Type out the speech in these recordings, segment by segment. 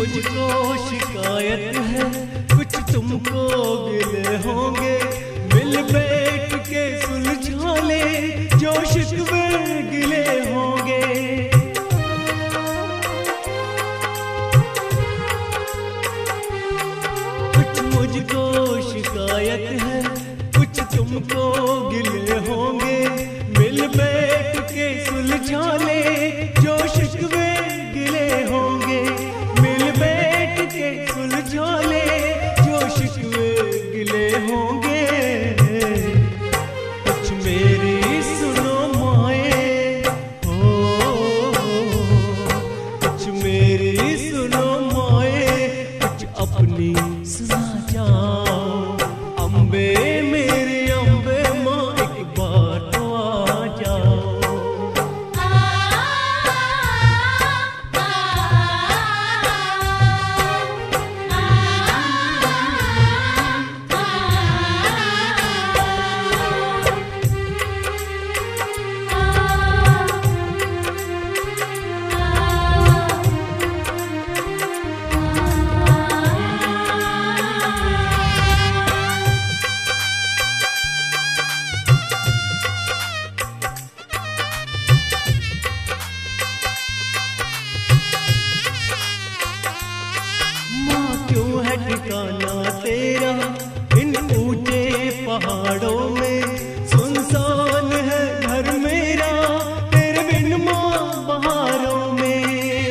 मुझको शिकायत है, कुछ तुमको गिले होंगे, मिल बैठ के सुलझा ले जो शिकवे गिले होंगे। कुछ मुझको शिकायत है, कुछ तुमको गिले होंगे, मिल बैठ के सुलझा ले जो शिकवे गिले होंगे, मिल बैठ के सुलझा ले जो शिकवे गिले होंगे। कुछ मेरी सुनो माए हो, कुछ मेरी सुनो माए, कुछ अपनी सुना जाओ। अम्बे मेरे अम्बे माँ एक बार तो आ जाओ। ठिकाना तेरा इन ऊंचे पहाड़ों में, सुनसान है घर मेरा तेरे बिन माँ बहारों में।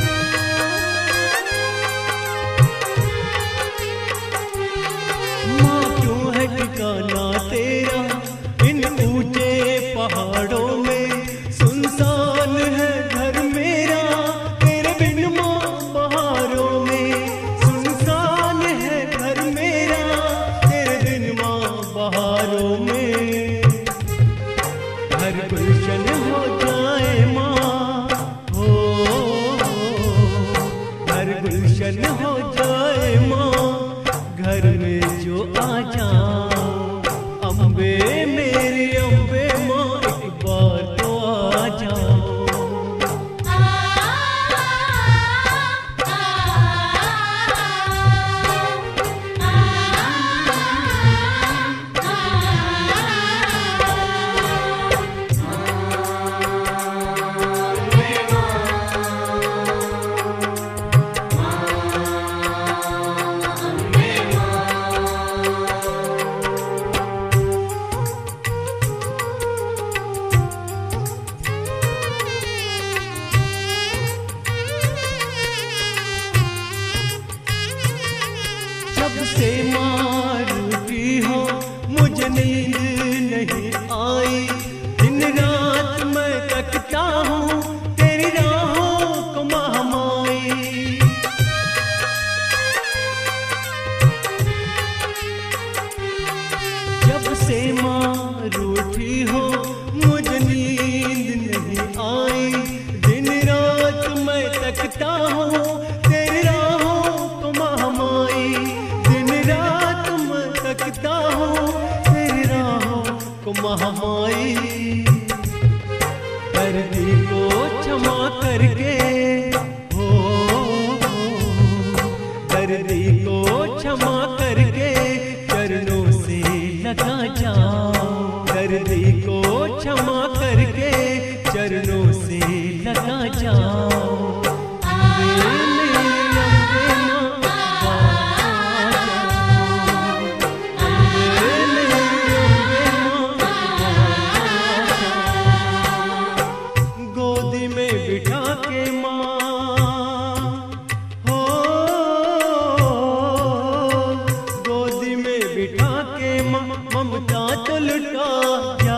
माँ क्यों है ठिकाना तेरा इन ऊंचे पहाड़ों में, सुनसान है घर मेरा तेरे बिन माँ बहारों में। बहारों में हर गुलशन हो जाए माँ हो, हर गुलशन हो जाए माँ, घर में जो आ जाओ। अम्बे मेरी अम्बे माँ एक बार तो आ जाओ। जब से माँ रूठी हो मुझे नींद नहीं आई, दिन रात मैं तकता हूँ तेरी राहों को महमाई। जब से माँ रूठी हो मुझे नींद नहीं आई, दिन रात मैं तकता हूँ तेरी राहों को महमाई। तकता हूँ तेरी राहों को महमाई। दर्दी को क्षमा करके हो, दर्दी को क्षमा करके चरणों से लगा जाओ। दर्दी को क्षमा करके चरणों से लगा जाओ। बिठा के माँ हो, गोदी में बिठा के माँ, ममता तो लुटा